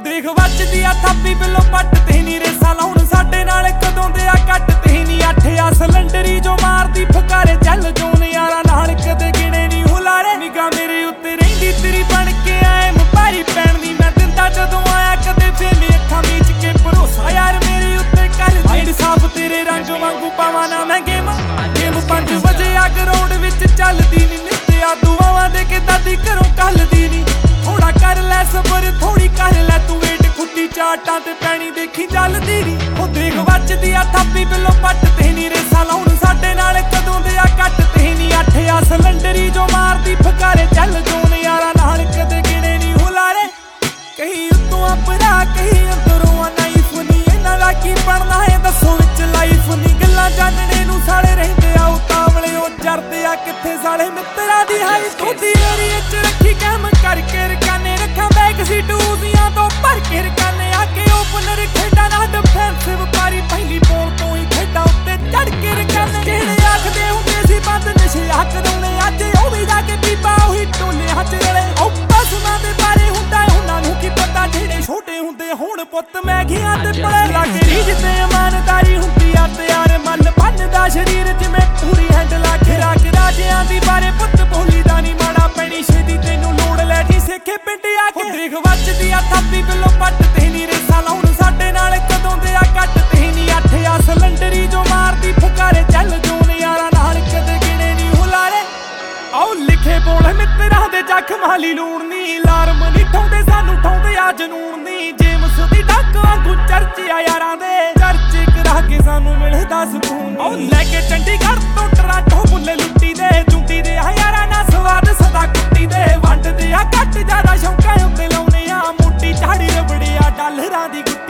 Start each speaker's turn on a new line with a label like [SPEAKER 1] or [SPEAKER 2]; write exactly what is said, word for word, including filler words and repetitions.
[SPEAKER 1] देख वजदी आ थापी बिलो पट ते नी रेसा लाउण साडे नाल कदों दे आ कट ते नी अठ आ सिलेंडरी जो मारदी फकारे चल जोन यारा नाल कदे गिणे नी हुलारे निगा मेरे उत्ते रहिंदी तेरी बन के आए मुपारी पैण दी मैं दिंदा जदों आया कदे फेमी अखां मीच के भरोसा यार मेरे उत्ते कर माइंड साफ तेरे रंग वांगू पावां ना मैं गेम गेम पांच बजे आ ग्राउंड विच चलदी नी नित्या दुआवां दे के दादी घरों कलदी नी थोड़ा कर लै सबर थोड़ी कर लै तू वेट खुट्टी चाटां ते पैणी देखी चलदी नी ओ देख वजदी आ थापी बिलो पट ते नी रेसा लाउण साडे नाल कदों दे आ कट ते नी अठ आ सिलेंडरी जो मारदी फकारे चल जोन यारा नाल कदे गिणे नी हुलारे कहीं उत्तों अपरा कहीं अंदरों आ नाइफ नी इन्हां दा की बनना है दसो विच लाइफ नी गल्लां जानने नूं साले रहिंदे आ उतावले ओ जरदे आ कित्थे साले मित्तरां दी हाई तोदी मेरी इच रखी काम करके रकाने रखां बैग सी टूजियां तो भर के रकाने आके ओपनर खेडां ना डिफेंसिव पारी पहली बॉल तो ही खेडां उत्ते चढ़ के रकाने किहड़े आखदे हुंदे सी बंद नशे हक दौने अज ओ भी जाके पीपा ओही टोले हथ रले ओ पसमां दे बारे हुंदा उन्हां नूं की पता जेड़े छोटे हुंदे हुण पुੱਤ मैगियां ते पले लागे रीज ते इमानदारी हुंदी आ ते यार मन भन्नदा शरीर जिवें पूरी हैंडल आखिरा के राजियां दी बारे पुੱਤ बोली दा नी माड़ा पैणी छेदी तैनूं लोड़ लै जी सिੱਖੇ पिंड आके देख वजदी आ थापी बिलो पट ते नी रेसा लाउण साडे नाल कदों दे आ कट ते नी अठ आ सिलेंडरी जो मारदी फकारे चल जोन यारा नाल कदे गिणे नी हुलारे आओ लिखे बोल मित्तरां दे जख्म हाली लूण नी अलार्म नी ठौंदे सानू ठौंदे आ जनून नी जेमस दी डक वांगू चर्चे आ यारां दे चर्चे करा के सानू मिलदा सकून आओ लैके चंडीगढ़ तो टरांटो बुल्ले लुट्टी दे जुंटी दे आ यारां ना स्वाद सदा कुट्टी दे वंड दे आ घट ज्यादा शौकां उत्ते लाउने आ मोटी झाड़ी रबड़े आ डालरां दी